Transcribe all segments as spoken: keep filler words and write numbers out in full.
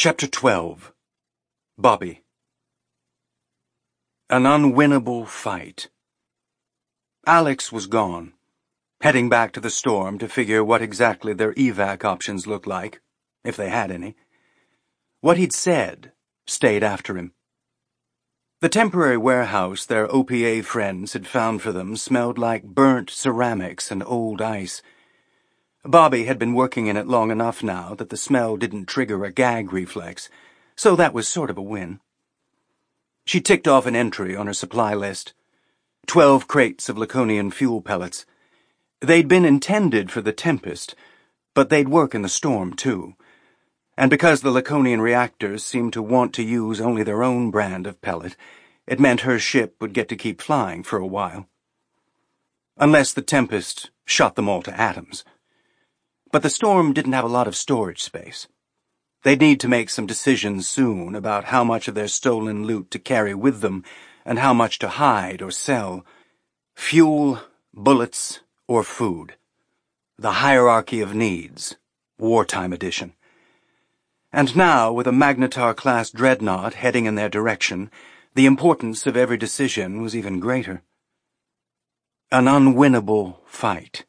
Chapter twelve. Bobby. An unwinnable fight. Alex was gone, heading back to the storm to figure what exactly their evac options looked like, if they had any. What he'd said stayed after him. The temporary warehouse their O P A friends had found for them smelled like burnt ceramics and old ice. Bobby had been working in it long enough now that the smell didn't trigger a gag reflex, so that was sort of a win. She ticked off an entry on her supply list. Twelve crates of Laconian fuel pellets. They'd been intended for the Tempest, but they'd work in the storm, too. And because the Laconian reactors seemed to want to use only their own brand of pellet, it meant her ship would get to keep flying for a while. Unless the Tempest shot them all to atoms. But the storm didn't have a lot of storage space. They'd need to make some decisions soon about how much of their stolen loot to carry with them and how much to hide or sell. Fuel, bullets, or food. The hierarchy of needs. Wartime edition. And now, with a Magnetar-class dreadnought heading in their direction, the importance of every decision was even greater. An unwinnable fight.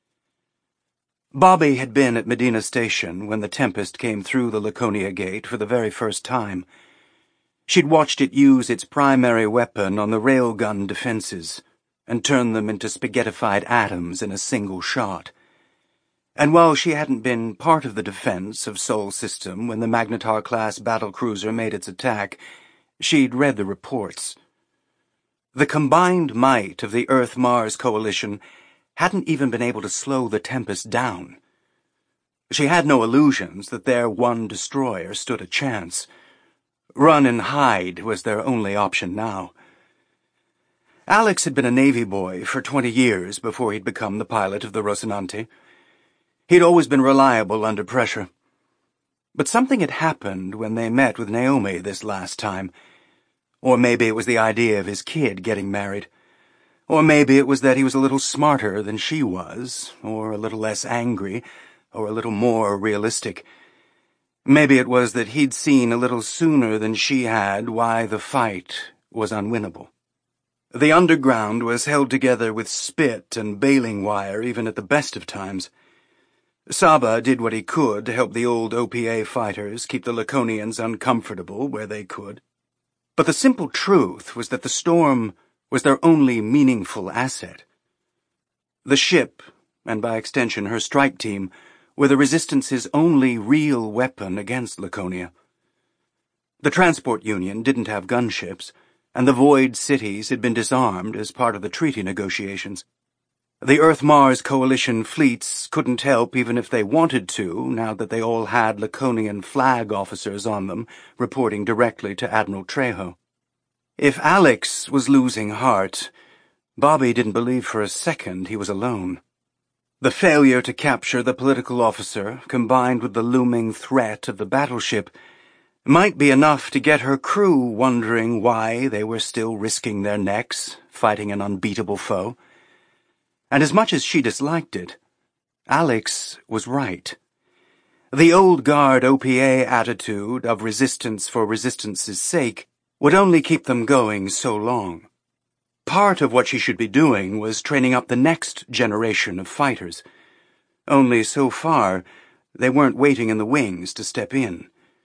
Bobby had been at Medina Station when the Tempest came through the Laconia Gate for the very first time. She'd watched it use its primary weapon on the railgun defenses and turn them into spaghettified atoms in a single shot. And while she hadn't been part of the defense of Sol System when the Magnetar-class battlecruiser made its attack, she'd read the reports. The combined might of the Earth-Mars coalition hadn't even been able to slow the Tempest down. She had no illusions that their one destroyer stood a chance. Run and hide was their only option now. Alex had been a Navy boy for twenty years before he'd become the pilot of the Rocinante. He'd always been reliable under pressure. But something had happened when they met with Naomi this last time. Or maybe it was the idea of his kid getting married. Or maybe it was that he was a little smarter than she was, or a little less angry, or a little more realistic. Maybe it was that he'd seen a little sooner than she had why the fight was unwinnable. The underground was held together with spit and baling wire even at the best of times. Saba did what he could to help the old O P A fighters keep the Laconians uncomfortable where they could. But the simple truth was that the storm was their only meaningful asset. The ship, and by extension her strike team, were the Resistance's only real weapon against Laconia. The Transport Union didn't have gunships, and the Void cities had been disarmed as part of the treaty negotiations. The Earth-Mars coalition fleets couldn't help even if they wanted to, now that they all had Laconian flag officers on them, reporting directly to Admiral Trejo. If Alex was losing heart, Bobby didn't believe for a second he was alone. The failure to capture the political officer, combined with the looming threat of the battleship, might be enough to get her crew wondering why they were still risking their necks, fighting an unbeatable foe. And as much as she disliked it, Alex was right. The old guard O P A attitude of resistance for resistance' sake would only keep them going so long. Part of what she should be doing was training up the next generation of fighters. Only so far, they weren't waiting in the wings to step in.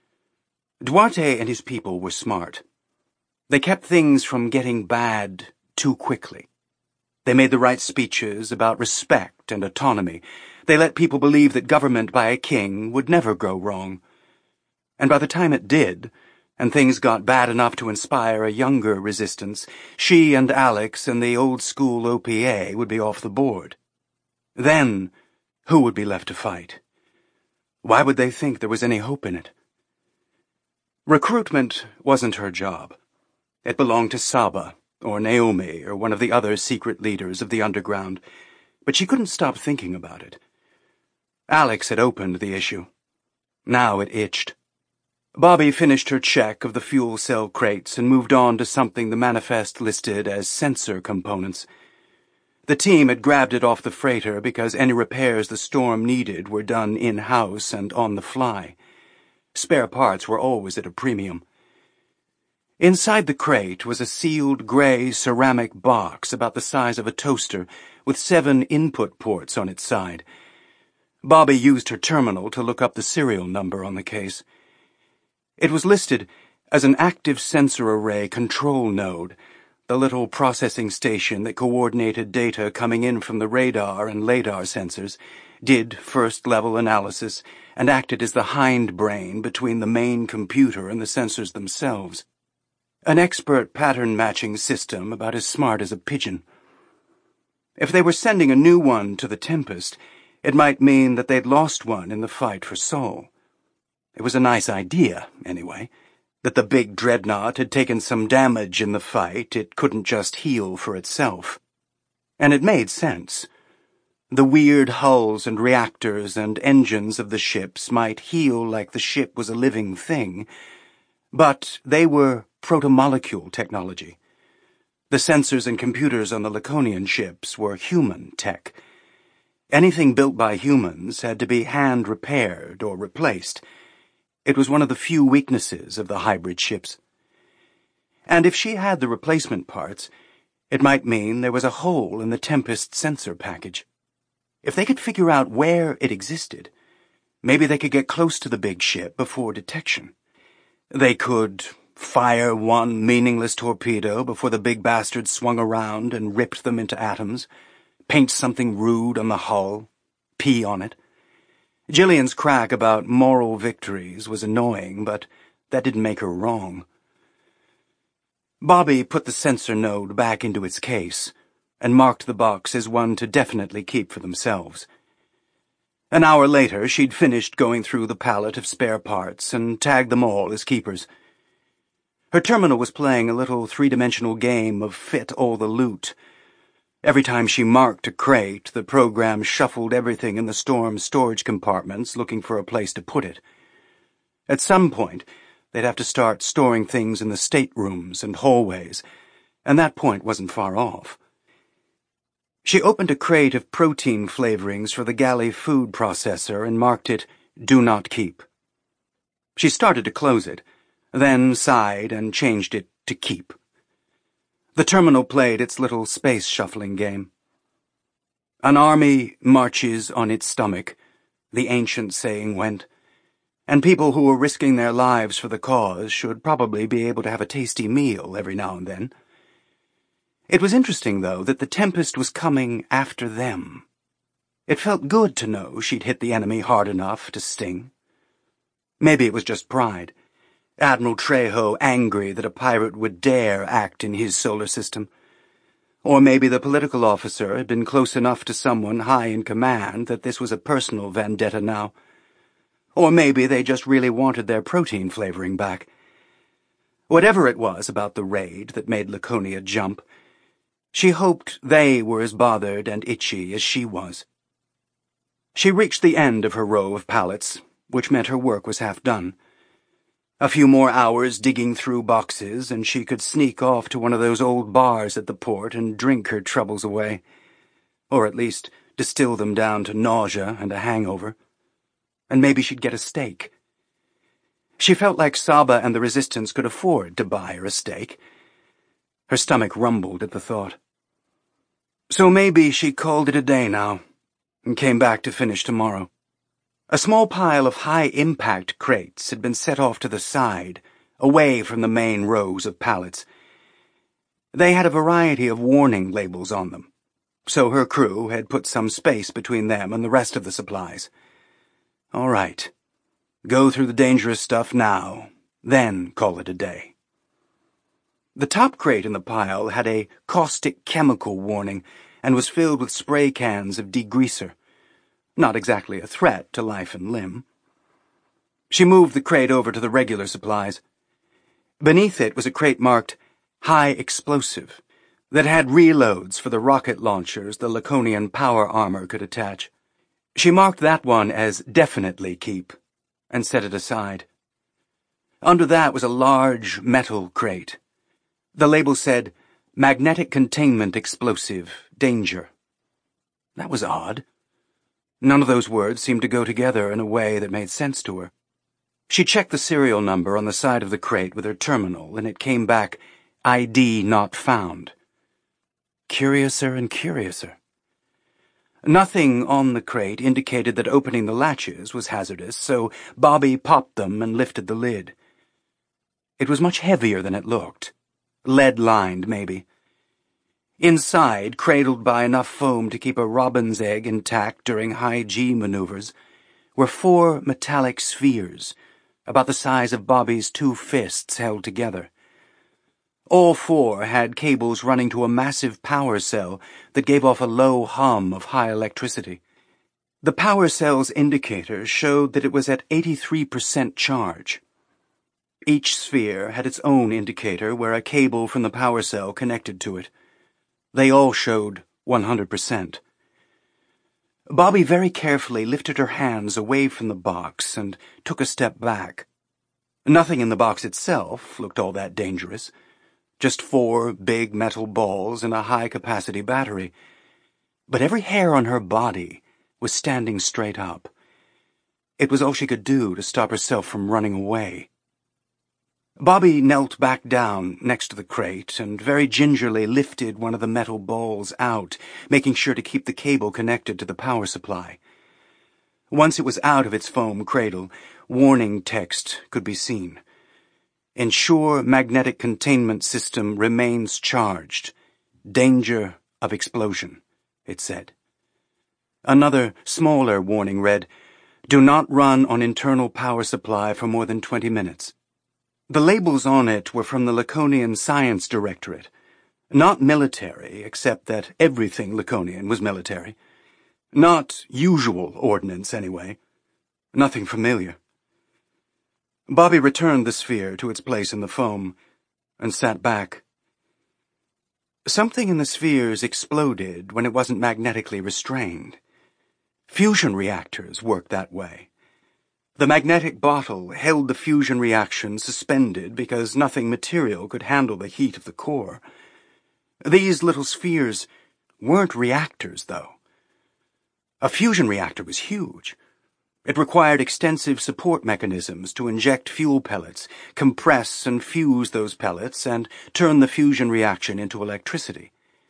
Duarte and his people were smart. They kept things from getting bad too quickly. They made the right speeches about respect and autonomy. They let people believe that government by a king would never go wrong. And by the time it did, and things got bad enough to inspire a younger resistance, she and Alex and the old-school O P A would be off the board. Then, who would be left to fight? Why would they think there was any hope in it? Recruitment wasn't her job. It belonged to Saba, or Naomi, or one of the other secret leaders of the underground, but she couldn't stop thinking about it. Alex had opened the issue. Now it itched. Bobby finished her check of the fuel cell crates and moved on to something the manifest listed as sensor components. The team had grabbed it off the freighter because any repairs the storm needed were done in-house and on the fly. Spare parts were always at a premium. Inside the crate was a sealed gray ceramic box about the size of a toaster with seven input ports on its side. Bobby used her terminal to look up the serial number on the case. It was listed as an active sensor array control node, the little processing station that coordinated data coming in from the radar and LiDAR sensors, did first-level analysis, and acted as the hindbrain between the main computer and the sensors themselves. An expert pattern-matching system about as smart as a pigeon. If they were sending a new one to the Tempest, it might mean that they'd lost one in the fight for Sol. It was a nice idea, anyway, that the big dreadnought had taken some damage in the fight it couldn't just heal for itself. And it made sense. The weird hulls and reactors and engines of the ships might heal like the ship was a living thing, but they were protomolecule technology. The sensors and computers on the Laconian ships were human tech. Anything built by humans had to be hand-repaired or replaced. It was one of the few weaknesses of the hybrid ships. And if she had the replacement parts, it might mean there was a hole in the Tempest sensor package. If they could figure out where it existed, maybe they could get close to the big ship before detection. They could fire one meaningless torpedo before the big bastard swung around and ripped them into atoms, paint something rude on the hull, pee on it. Jillian's crack about moral victories was annoying, but that didn't make her wrong. Bobby put the sensor node back into its case and marked the box as one to definitely keep for themselves. An hour later, she'd finished going through the pallet of spare parts and tagged them all as keepers. Her terminal was playing a little three-dimensional game of fit all the loot. Every time she marked a crate, the program shuffled everything in the Storm's storage compartments looking for a place to put it. At some point, they'd have to start storing things in the staterooms and hallways, and that point wasn't far off. She opened a crate of protein flavorings for the galley food processor and marked it, "Do not keep." She started to close it, then sighed and changed it to keep. The terminal played its little space shuffling game. An army marches on its stomach, the ancient saying went, and people who were risking their lives for the cause should probably be able to have a tasty meal every now and then. It was interesting, though, that the Tempest was coming after them. It felt good to know she'd hit the enemy hard enough to sting. Maybe it was just pride. Admiral Trejo angry that a pirate would dare act in his solar system. Or maybe the political officer had been close enough to someone high in command that this was a personal vendetta now. Or maybe they just really wanted their protein flavoring back. Whatever it was about the raid that made Laconia jump, she hoped they were as bothered and itchy as she was. She reached the end of her row of pallets, which meant her work was half done. A few more hours digging through boxes, and she could sneak off to one of those old bars at the port and drink her troubles away. Or at least distill them down to nausea and a hangover. And maybe she'd get a steak. She felt like Saba and the Resistance could afford to buy her a steak. Her stomach rumbled at the thought. So maybe she called it a day now, and came back to finish tomorrow. A small pile of high-impact crates had been set off to the side, away from the main rows of pallets. They had a variety of warning labels on them, so her crew had put some space between them and the rest of the supplies. All right, go through the dangerous stuff now, then call it a day. The top crate in the pile had a caustic chemical warning and was filled with spray cans of degreaser. Not exactly a threat to life and limb. She moved the crate over to the regular supplies. Beneath it was a crate marked High Explosive that had reloads for the rocket launchers the Laconian power armor could attach. She marked that one as Definitely Keep and set it aside. Under that was a large metal crate. The label said, Magnetic Containment Explosive, Danger. That was odd. None of those words seemed to go together in a way that made sense to her. She checked the serial number on the side of the crate with her terminal, and it came back, I D not found. Curiouser and curiouser. Nothing on the crate indicated that opening the latches was hazardous, so Bobby popped them and lifted the lid. It was much heavier than it looked. Lead-lined, maybe. Inside, cradled by enough foam to keep a robin's egg intact during high-G maneuvers, were four metallic spheres, about the size of Bobby's two fists held together. All four had cables running to a massive power cell that gave off a low hum of high electricity. The power cell's indicator showed that it was at eighty-three percent charge. Each sphere had its own indicator where a cable from the power cell connected to it. They all showed one hundred percent. Bobby very carefully lifted her hands away from the box and took a step back. Nothing in the box itself looked all that dangerous. Just four big metal balls and a high-capacity battery. But every hair on her body was standing straight up. It was all she could do to stop herself from running away. Bobby knelt back down next to the crate and very gingerly lifted one of the metal balls out, making sure to keep the cable connected to the power supply. Once it was out of its foam cradle, warning text could be seen. Ensure magnetic containment system remains charged. Danger of explosion, it said. Another, smaller warning read, Do not run on internal power supply for more than twenty minutes. The labels on it were from the Laconian Science Directorate. Not military, except that everything Laconian was military. Not usual ordnance, anyway. Nothing familiar. Bobby returned the sphere to its place in the foam and sat back. Something in the spheres exploded when it wasn't magnetically restrained. Fusion reactors worked that way. The magnetic bottle held the fusion reaction suspended because nothing material could handle the heat of the core. These little spheres weren't reactors, though. A fusion reactor was huge. It required extensive support mechanisms to inject fuel pellets, compress and fuse those pellets, and turn the fusion reaction into electricity.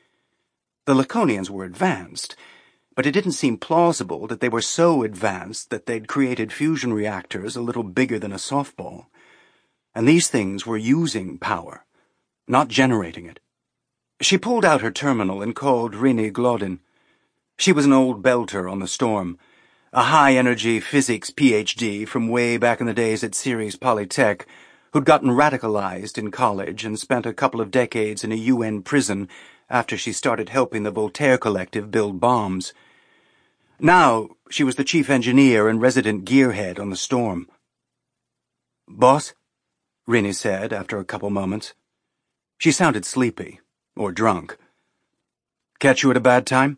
The Laconians were advanced, but it didn't seem plausible that they were so advanced that they'd created fusion reactors a little bigger than a softball. And these things were using power, not generating it. She pulled out her terminal and called Rini Glodin. She was an old belter on the Storm, a high-energy physics P H D from way back in the days at Ceres Polytech, who'd gotten radicalized in college and spent a couple of decades in a U N prison after she started helping the Voltaire Collective build bombs. Now, she was the chief engineer and resident gearhead on the Storm. "Boss?" Rini said after a couple moments. She sounded sleepy, or drunk. "Catch you at a bad time?"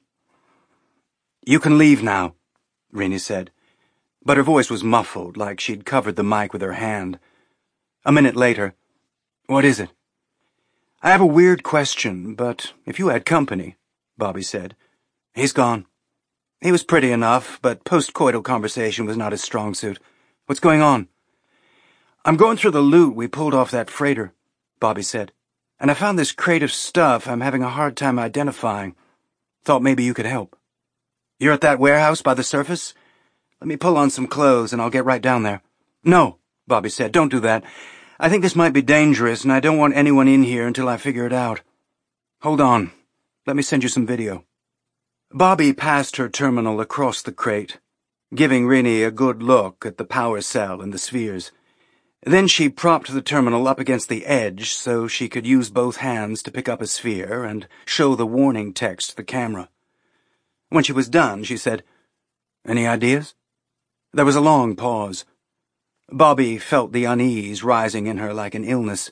"You can leave now," Rini said, but her voice was muffled, like she'd covered the mic with her hand. A minute later, "What is it?" "I have a weird question, but if you had company," Bobby said. "He's gone. He was pretty enough, but post-coital conversation was not his strong suit. What's going on?" "I'm going through the loot we pulled off that freighter," Bobby said, "and I found this crate of stuff I'm having a hard time identifying. Thought maybe you could help. You're at that warehouse by the surface? Let me pull on some clothes and I'll get right down there." "No," Bobby said, "don't do that. I think this might be dangerous and I don't want anyone in here until I figure it out. Hold on. Let me send you some video." Bobby passed her terminal across the crate, giving Rini a good look at the power cell and the spheres. Then she propped the terminal up against the edge so she could use both hands to pick up a sphere and show the warning text to the camera. When she was done, she said, "Any ideas?" There was a long pause. Bobby felt the unease rising in her like an illness.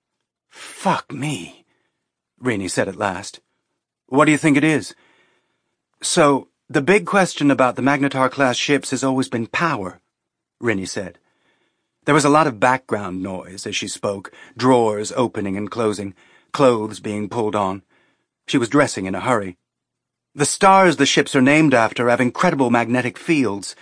"Fuck me," Rini said at last. "What do you think it is?" "So, the big question about the Magnetar-class ships has always been power," Rini said. There was a lot of background noise as she spoke, drawers opening and closing, clothes being pulled on. She was dressing in a hurry. "The stars the ships are named after have incredible magnetic fields.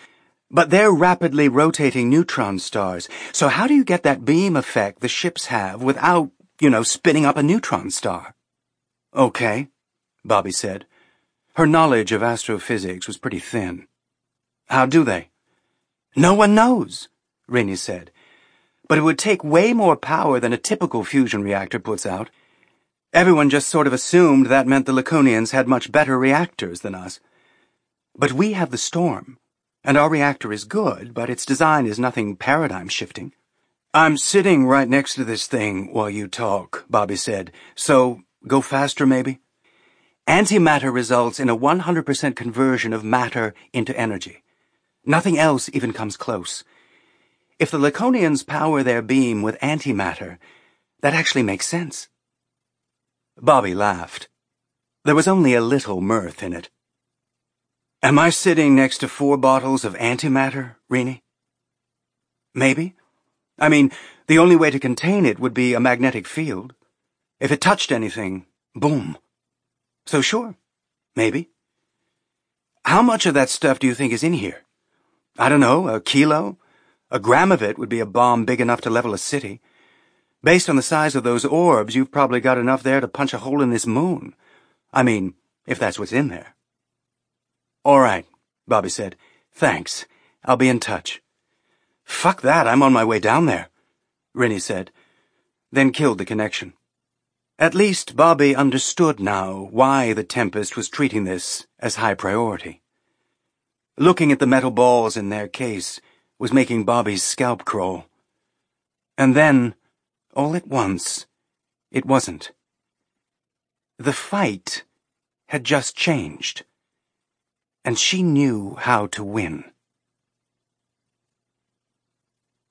But they're rapidly rotating neutron stars, so how do you get that beam effect the ships have without, you know, spinning up a neutron star? Okay, Bobby said. Her knowledge of astrophysics was pretty thin. How do they? No one knows, Rainey said. But it would take way more power than a typical fusion reactor puts out. Everyone just sort of assumed that meant the Laconians had much better reactors than us. But we have the storm, and our reactor is good, but its design is nothing paradigm-shifting. I'm sitting right next to this thing while you talk, Bobby said, so go faster maybe? Antimatter results in a one hundred percent conversion of matter into energy. Nothing else even comes close. If the Laconians power their beam with antimatter, that actually makes sense. Bobby laughed. There was only a little mirth in it. Am I sitting next to four bottles of antimatter, Rennie? Maybe. I mean, the only way to contain it would be a magnetic field. If it touched anything, boom. So sure, maybe. How much of that stuff do you think is in here? I don't know, a kilo? A gram of it would be a bomb big enough to level a city. Based on the size of those orbs, you've probably got enough there to punch a hole in this moon. I mean, if that's what's in there. All right, Bobby said. Thanks. I'll be in touch. Fuck that, I'm on my way down there, Rennie said, then killed the connection. At least Bobby understood now why the Tempest was treating this as high priority. Looking at the metal balls in their case was making Bobby's scalp crawl. And then, all at once, it wasn't. The fight had just changed, and she knew how to win.